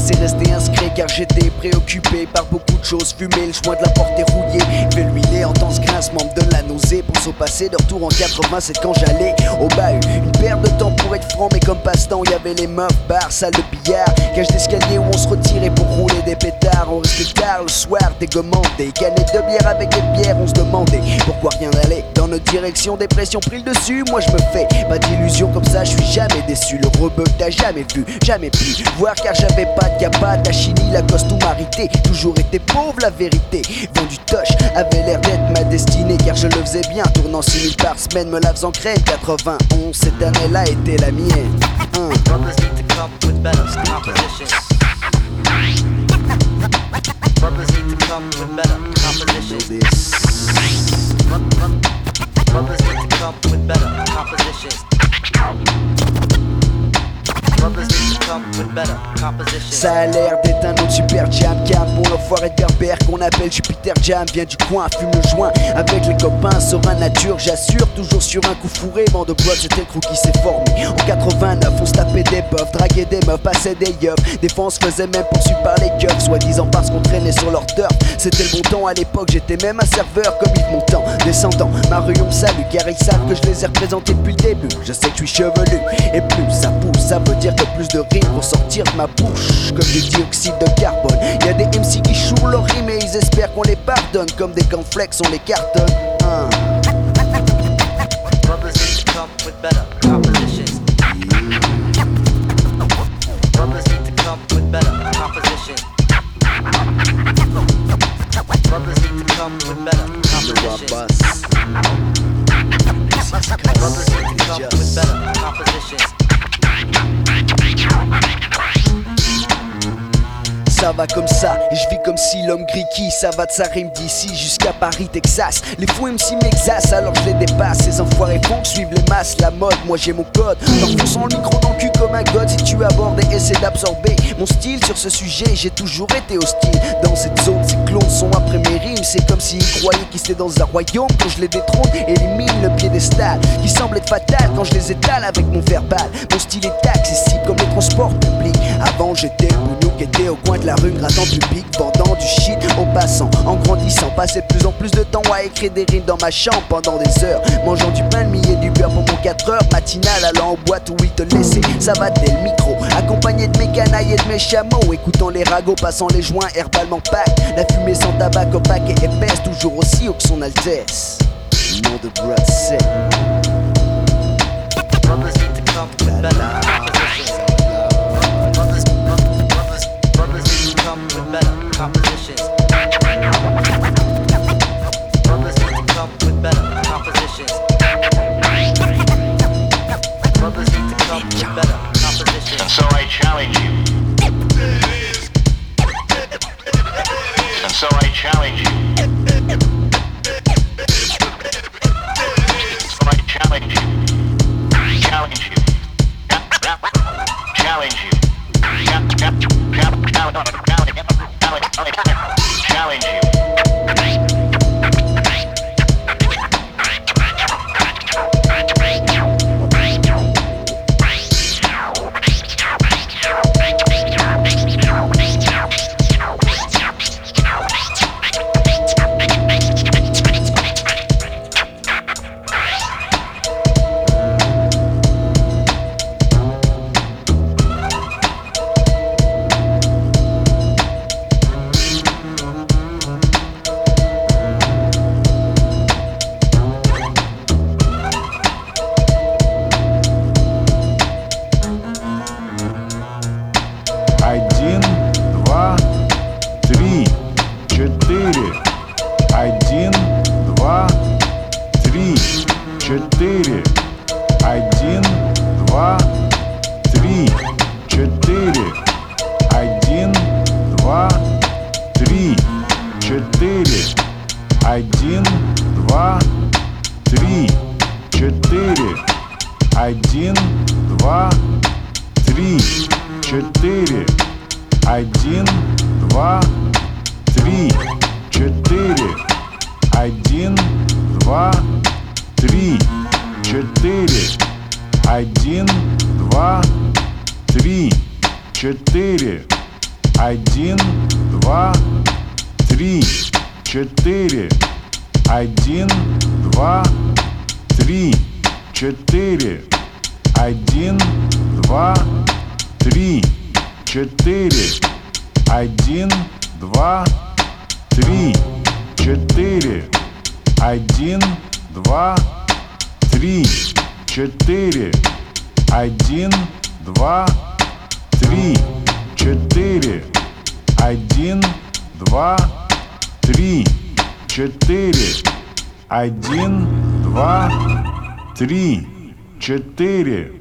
c'est resté inscrit car j'étais préoccupé par beaucoup de choses. Fumer, le joint de la porte est rouillé. Fais l'huiler, entends ce grincement, me donne la nausée. Pense au passé, de retour en 87 quand j'allais au bahut. Une perte de temps pour être franc, mais comme passe-temps, y avait les meufs, bars, salle de billard, cage d'escalier où on se retirait pour rouler des pétards. On restait tard le soir, dégommandé, des canettes de bière avec des bières. On se demandait pourquoi rien n'allait dans notre direction. Dépression pris le dessus, moi je me fais pas d'illusions comme ça, je suis jamais déçu. Le rebeu que t'as jamais vu, jamais pu voir car j'avais pas de capa, tachini, la costume arité. Toujours été pauvre la vérité, vendu toche, avait l'air d'être ma destinée car je le faisais bien, tournant 6000 par semaine, me la faisant crème. 91, cette année-là était la mienne. Brothers need to come with better compositions. Brothers need to come with better compositions. Brothers need to come with better compositions. Ça a l'air d'être un autre super jam cam pour l'enfoiré de berbère qu'on appelle Jupiter Jam. Vient du coin, fume le joint avec les copains, serein nature, j'assure. Toujours sur un coup fourré, vent de boîte, c'était le crew qui s'est formé. En 89, on se tapait des puffs, draguait des meufs, passait des yeux. Des fois on se faisait même poursuivre par les keufs, soi-disant parce qu'on traînait sur leur turf. C'était le bon temps à l'époque, j'étais même un serveur comme Yves Montand. Descendant, ma rue on me salue car ils savent que je les ai représentés depuis le début. Je sais que je suis chevelu et plus ça pousse, ça veut dire que plus de rimes vont sortir de ma bouche comme du dioxyde de carbone. Y'a des MC qui chouent leurs rimes et ils espèrent qu'on les pardonne. Comme des cornflakes on les cartonne. Brothers need to come with better compositions. Brothers need to come with better compositions. Brothers need to come with better compositions. Brothers need to come with better compositions. Ça va comme ça, et je vis comme si l'homme gris qui ça va de sa rime d'ici jusqu'à Paris, Texas. Les fous MC m'exassent alors je les dépasse. Ces enfoirés font que suivent les masses, la mode, moi j'ai mon code. T'enfonçant le micro dans le cul comme un god. Si tu abordes et essaies d'absorber mon style sur ce sujet, j'ai toujours été hostile. Dans cette zone, ces clones sont après mes rimes. C'est comme s'ils croyaient qu'ils étaient dans un royaume. Quand je les détrône, élimine le piédestal qui semble être fatal quand je les étale avec mon verbal. Mon style est accessible comme les transports publics. Avant j'étais le bougnou qui était au coin de la rue, grattant public, vendant du shit en passant, en grandissant. Passais de plus en plus de temps à écrire des rimes dans ma chambre pendant des heures, mangeant du pain de mie et du beurre pour mon 4 heures matinale, allant en boîte où ils te laissaient savater le micro, accompagné de mes canailles et de mes chameaux, écoutant les ragots, passant les joints herbalement pack, la fumée sans tabac opaque et épaisse, toujours aussi haut que son Altesse. Nom de Bruxelles. Brothers need to come with better compositions. Brothers need to come with better compositions. Brothers need to come with better compositions. Brothers need to come with better compositions. And so I challenge you. And so I challenge you. So I challenge you. Challenge you. Challenge you. Challenge you. 3, 4. 1, 2, 3, 4. 1, 2, 3, 4. 1, 2, 3, 4. 1, 2, 3, 4. 1, 2, 3, 4. 1, 2, 3, 4. 1, 2, 3, 4.